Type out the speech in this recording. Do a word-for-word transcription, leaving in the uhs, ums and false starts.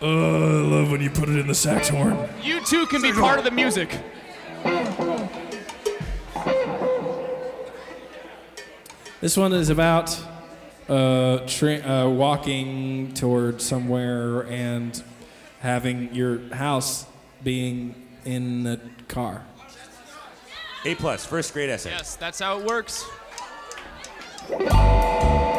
Oh, I love when you put it in the sax horn. You too can be part of the music. This one is about uh, tra- uh, walking toward somewhere and having your house being in the car. A plus, first grade essay. Yes, that's how it works.